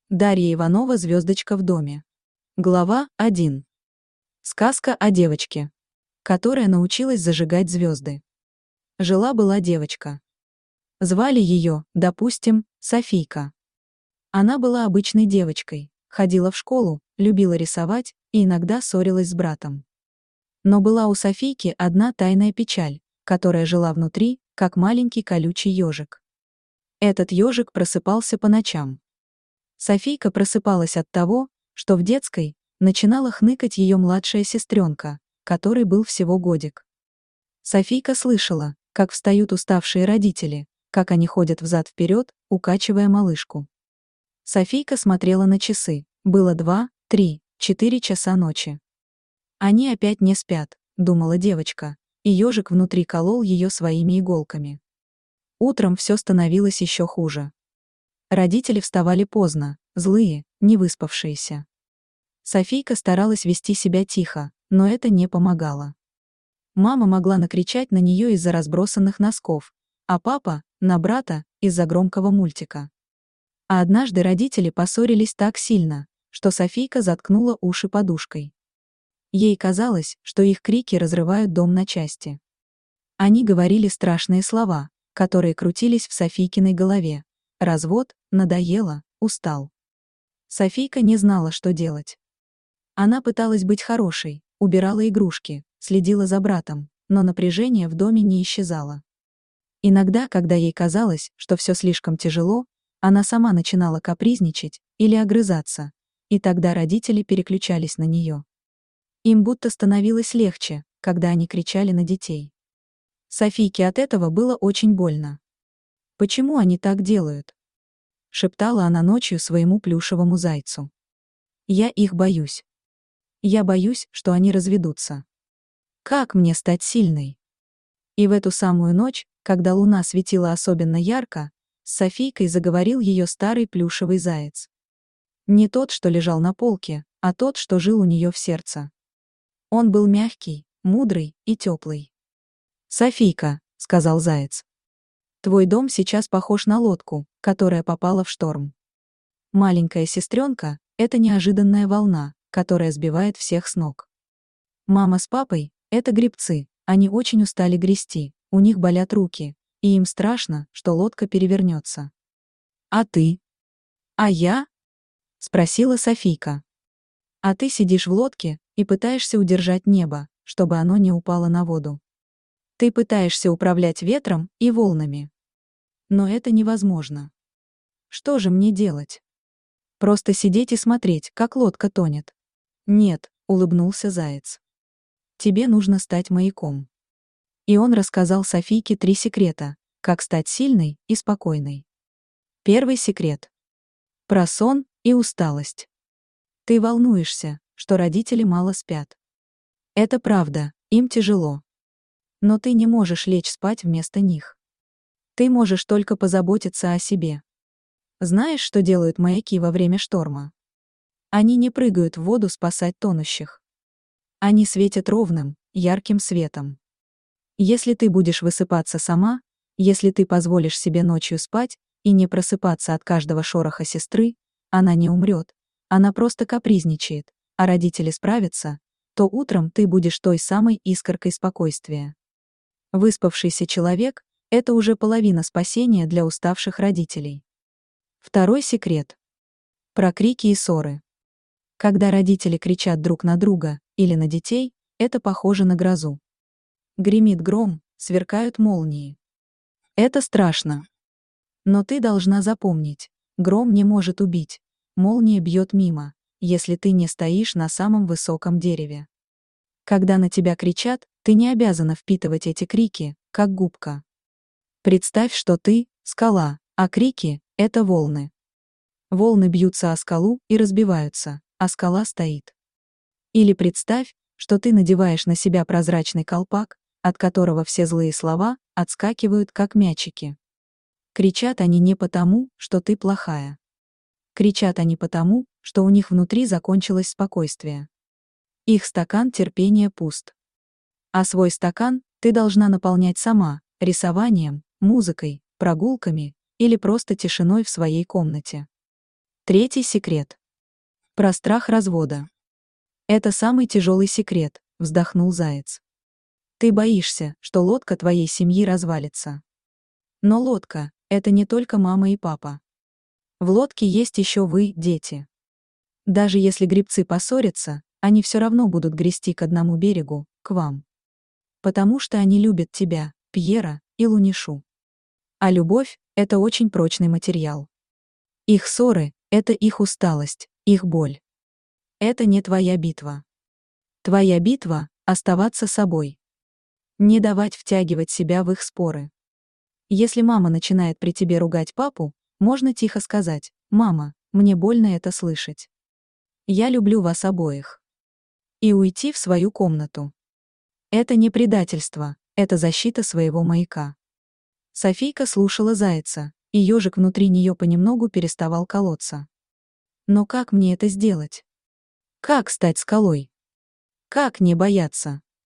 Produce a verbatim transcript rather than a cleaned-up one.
Дарья Иванова «Звездочка в доме». Глава один. Сказка о девочке, которая научилась зажигать звезды. Жила-была девочка. Звали ее, допустим, Софийка. Она была обычной девочкой, ходила в школу, любила рисовать и иногда ссорилась с братом. Но была у Софийки одна тайная печаль, которая жила внутри, как маленький колючий ежик. Этот ежик просыпался по ночам. Софийка просыпалась от того, что в детской начинала хныкать ее младшая сестренка, которой был всего годик. Софийка слышала, как встают уставшие родители, как они ходят взад-вперед, укачивая малышку. Софийка смотрела на часы. Было два, три, четыре часа ночи. Они опять не спят, думала девочка, и ежик внутри колол ее своими иголками. Утром все становилось еще хуже. Родители вставали поздно, злые, невыспавшиеся. Софийка старалась вести себя тихо, но это не помогало. Мама могла накричать на нее из-за разбросанных носков, а папа — на брата из-за громкого мультика. А однажды родители поссорились так сильно, что Софийка заткнула уши подушкой. Ей казалось, что их крики разрывают дом на части. Они говорили страшные слова, которые крутились в Софийкиной голове. Развод, надоело, устал. Софийка не знала, что делать. Она пыталась быть хорошей, убирала игрушки, следила за братом, но напряжение в доме не исчезало. Иногда, когда ей казалось, что все слишком тяжело, она сама начинала капризничать или огрызаться, и тогда родители переключались на нее. Им будто становилось легче, когда они кричали на детей. Софийке от этого было очень больно. «Почему они так делают?» — шептала она ночью своему плюшевому зайцу. «Я их боюсь. Я боюсь, что они разведутся. Как мне стать сильной?» И в эту самую ночь, когда луна светила особенно ярко, с Софийкой заговорил ее старый плюшевый заяц. Не тот, что лежал на полке, а тот, что жил у нее в сердце. Он был мягкий, мудрый и теплый. «Софийка», — сказал заяц, — «твой дом сейчас похож на лодку, которая попала в шторм. Маленькая сестренка — это неожиданная волна, которая сбивает всех с ног. Мама с папой — это гребцы, они очень устали грести, у них болят руки, и им страшно, что лодка перевернется. А ты? А я? Спросила Софийка. А ты сидишь в лодке и пытаешься удержать небо, чтобы оно не упало на воду. Ты пытаешься управлять ветром и волнами. Но это невозможно. Что же мне делать? Просто сидеть и смотреть, как лодка тонет. Нет, улыбнулся заяц. Тебе нужно стать маяком. И он рассказал Софийке три секрета, как стать сильной и спокойной. Первый секрет. Про сон и усталость. Ты волнуешься, что родители мало спят. Это правда, им тяжело. Но ты не можешь лечь спать вместо них. Ты можешь только позаботиться о себе. Знаешь, что делают маяки во время шторма? Они не прыгают в воду спасать тонущих. Они светят ровным, ярким светом. Если ты будешь высыпаться сама, если ты позволишь себе ночью спать и не просыпаться от каждого шороха сестры, она не умрет, она просто капризничает, а родители справятся, то утром ты будешь той самой искоркой спокойствия. Выспавшийся человек — это уже половина спасения для уставших родителей. Второй секрет. Про крики и ссоры. Когда родители кричат друг на друга или на детей, это похоже на грозу. Гремит гром, сверкают молнии. Это страшно. Но ты должна запомнить, гром не может убить, молния бьет мимо, если ты не стоишь на самом высоком дереве. Когда на тебя кричат, ты не обязана впитывать эти крики, как губка. Представь, что ты — скала, а крики — это волны. Волны бьются о скалу и разбиваются, а скала стоит. Или представь, что ты надеваешь на себя прозрачный колпак, от которого все злые слова отскакивают, как мячики. Кричат они не потому, что ты плохая. Кричат они потому, что у них внутри закончилось спокойствие. Их стакан терпения пуст. А свой стакан ты должна наполнять сама, рисованием, музыкой, прогулками или просто тишиной в своей комнате. Третий секрет. Про страх развода. Это самый тяжелый секрет, вздохнул заяц. Ты боишься, что лодка твоей семьи развалится. Но лодка — это не только мама и папа. В лодке есть еще вы, дети. Даже если гребцы поссорятся, они все равно будут грести к одному берегу, к вам. Потому что они любят тебя, Пьера и Лунишу. А любовь — это очень прочный материал. Их ссоры — это их усталость, их боль. Это не твоя битва. Твоя битва — оставаться собой. Не давать втягивать себя в их споры. Если мама начинает при тебе ругать папу, можно тихо сказать: «Мама, мне больно это слышать. Я люблю вас обоих». И уйти в свою комнату. Это не предательство, это защита своего маяка. Софийка слушала зайца, и ежик внутри нее понемногу переставал колоться. Но как мне это сделать? Как стать скалой? Как не бояться?